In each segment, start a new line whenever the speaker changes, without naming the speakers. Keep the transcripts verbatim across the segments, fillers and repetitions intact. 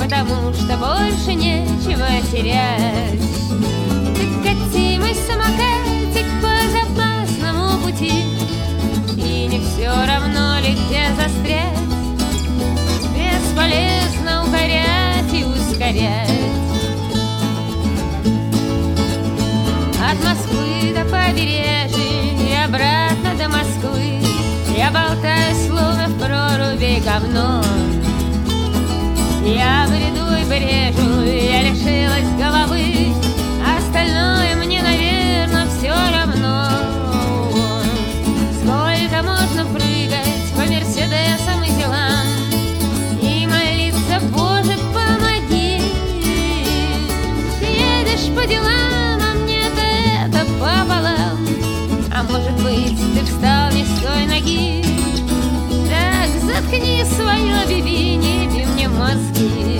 потому что больше нечего терять. Так кати мой самокатик по запасному пути, и не все равно ли где застрять. Бесполезно укорять и ускорять. От Москвы до побережья и обратно до Москвы я болтаю, словно в проруби говно. Я бреду и брежу, я лишилась головы, остальное мне, наверное, все равно. Сколько можно прыгать по мерседесам и делам и молиться: Боже, помоги. Едешь по делам, а мне-то это пополам. А может быть, ты встал не с той ноги? Так заткни свое биби, не би мне мозги.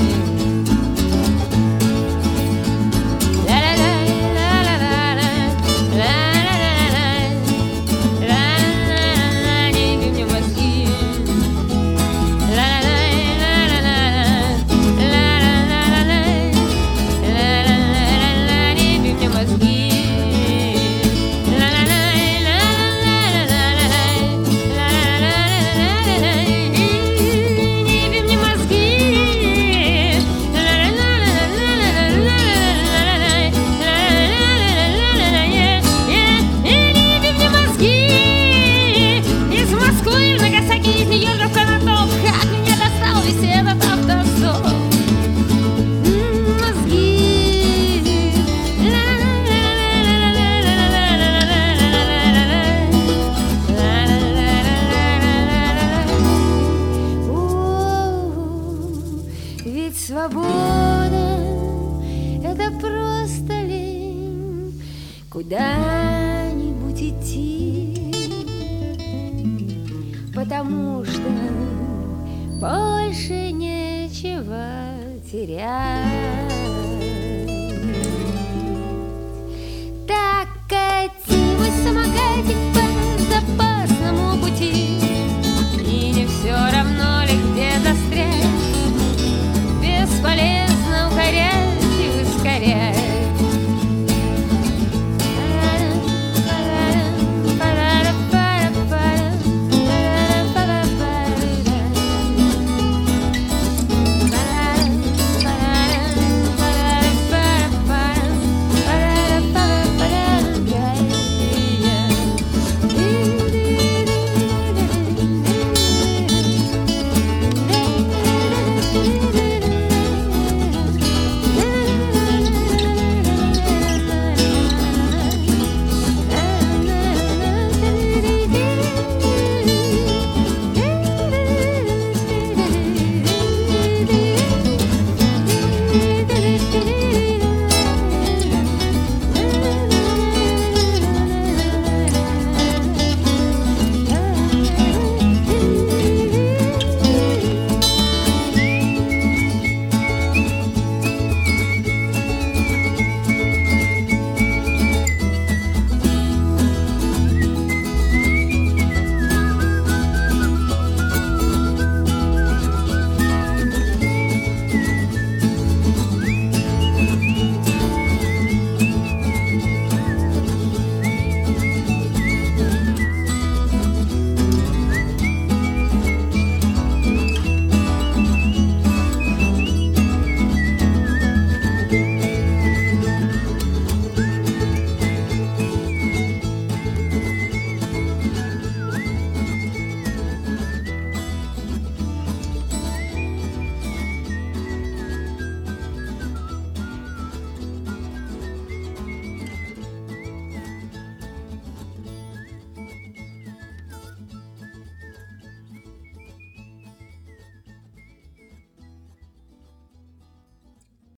Ведь свобода — это просто лень куда-нибудь идти, потому что больше нечего терять.